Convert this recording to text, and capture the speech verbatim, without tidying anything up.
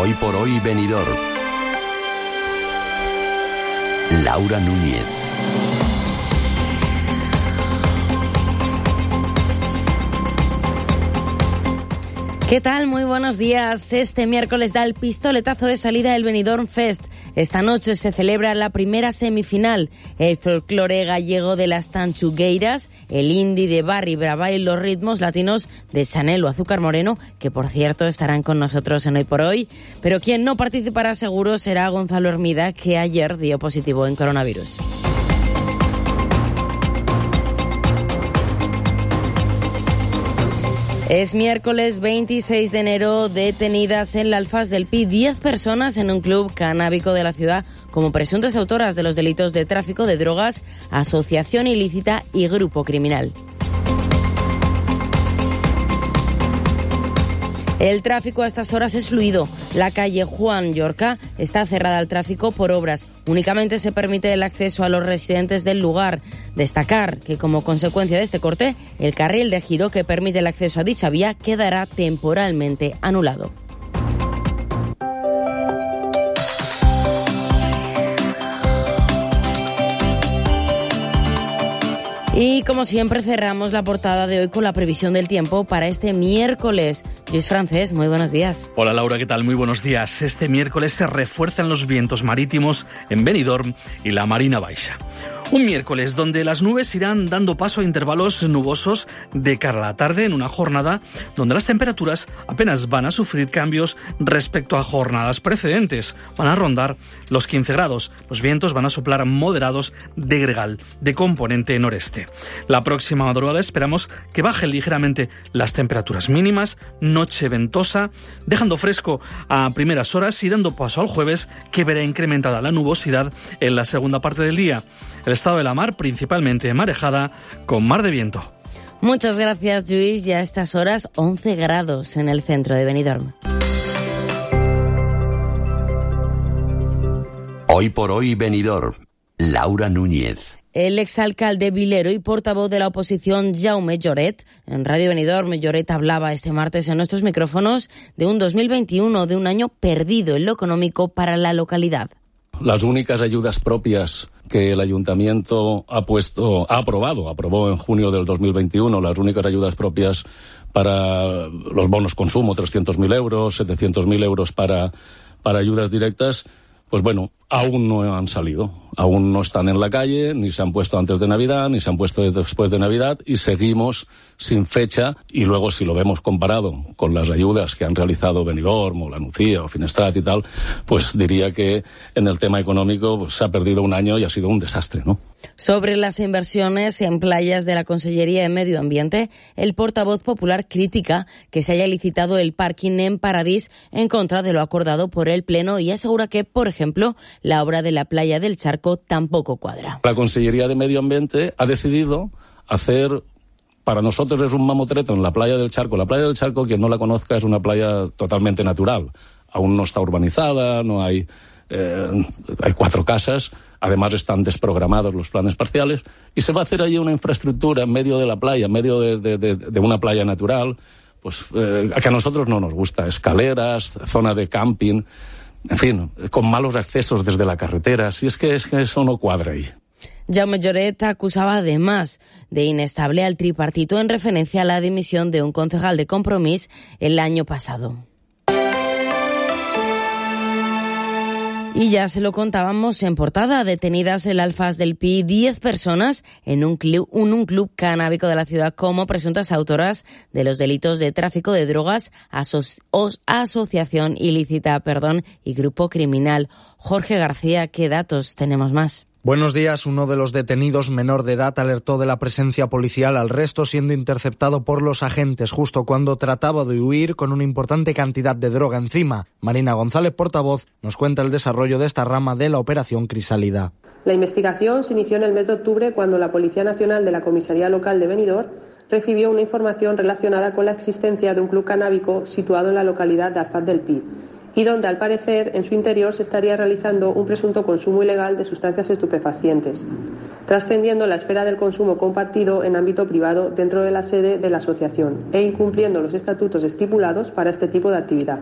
Hoy por hoy Benidorm. Laura Núñez. ¿Qué tal? Muy buenos días. Este miércoles da el pistoletazo de salida del Benidorm Fest. Esta noche se celebra la primera semifinal. El folclore gallego de las tanchugueiras, el indie de Barry Brava y los ritmos latinos de Chanel o Azúcar Moreno, que por cierto estarán con nosotros en Hoy por Hoy. Pero quien no participará seguro será Gonzalo Hermida, que ayer dio positivo en coronavirus. Es miércoles veintiséis de enero, detenidas en la Alfaz del Pi diez personas en un club canábico de la ciudad como presuntas autoras de los delitos de tráfico de drogas, asociación ilícita y grupo criminal. El tráfico a estas horas es fluido. La calle Juan Llorca está cerrada al tráfico por obras. Únicamente se permite el acceso a los residentes del lugar. Destacar que como consecuencia de este corte, el carril de giro que permite el acceso a dicha vía quedará temporalmente anulado. Y como siempre cerramos la portada de hoy con la previsión del tiempo para este miércoles. Luis Francés, muy buenos días. Hola Laura, ¿qué tal? Muy buenos días. Este miércoles se refuerzan los vientos marítimos en Benidorm y la Marina Baixa. Un miércoles donde las nubes irán dando paso a intervalos nubosos de cara a la tarde en una jornada donde las temperaturas apenas van a sufrir cambios respecto a jornadas precedentes. Van a rondar los quince grados. Los vientos van a soplar moderados de gregal, de componente noreste. La próxima madrugada esperamos que bajen ligeramente las temperaturas mínimas, noche ventosa, dejando fresco a primeras horas y dando paso al jueves, que verá incrementada la nubosidad en la segunda parte del día. El estado de la mar principalmente marejada con mar de viento. Muchas gracias, Luis. Ya a estas horas once grados en el centro de Benidorm. Hoy por hoy Benidorm. Laura Núñez. El exalcalde vilero y portavoz de la oposición, Jaume Lloret, en Radio Benidorm, Lloret hablaba este martes en nuestros micrófonos de un dos mil veintiuno, de un año perdido en lo económico para la localidad. Las únicas ayudas propias que el ayuntamiento ha puesto, ha aprobado, aprobó en junio del dos mil veintiuno, las únicas ayudas propias para los bonos consumo, trescientos mil euros, setecientos mil euros para, para ayudas directas, pues bueno, aún no han salido, aún no están en la calle, ni se han puesto antes de Navidad, ni se han puesto después de Navidad, y seguimos sin fecha. Y luego, si lo vemos comparado con las ayudas que han realizado Benidorm o La Nucía o Finestrat y tal, pues diría que en el tema económico pues, se ha perdido un año y ha sido un desastre, ¿no? Sobre las inversiones en playas de la Consellería de Medio Ambiente, el portavoz popular critica que se haya licitado el parking en Paradís en contra de lo acordado por el Pleno y asegura que, por ejemplo, la obra de la playa del Charco tampoco cuadra. La Consellería de Medio Ambiente ha decidido hacer, para nosotros es un mamotreto en la playa del Charco. La playa del Charco, quien no la conozca, es una playa totalmente natural. Aún no está urbanizada, no hay, eh, hay cuatro casas, además están desprogramados los planes parciales, y se va a hacer allí una infraestructura en medio de la playa, en medio de, de, de, de una playa natural, pues eh, que a nosotros no nos gusta, escaleras, zona de camping, en fin, con malos accesos desde la carretera. Si es que, es que eso no cuadra ahí. Jaume Lloret acusaba además de inestable al tripartito en referencia a la dimisión de un concejal de Compromís el año pasado. Y ya se lo contábamos en portada, detenidas en la Alfaz del Pi diez personas en un club, un, un club canábico de la ciudad como presuntas autoras de los delitos de tráfico de drogas, aso, os, asociación ilícita, perdón, y grupo criminal. Jorge García, ¿qué datos tenemos más? Buenos días. Uno de los detenidos, menor de edad, alertó de la presencia policial al resto, siendo interceptado por los agentes justo cuando trataba de huir con una importante cantidad de droga encima. Marina González, portavoz, nos cuenta el desarrollo de esta rama de la operación Crisálida. La investigación se inició en el mes de octubre cuando la Policía Nacional de la Comisaría Local de Benidorm recibió una información relacionada con la existencia de un club canábico situado en la localidad de Alfaz del Pi, y donde, al parecer, en su interior se estaría realizando un presunto consumo ilegal de sustancias estupefacientes, trascendiendo la esfera del consumo compartido en ámbito privado dentro de la sede de la asociación e incumpliendo los estatutos estipulados para este tipo de actividad.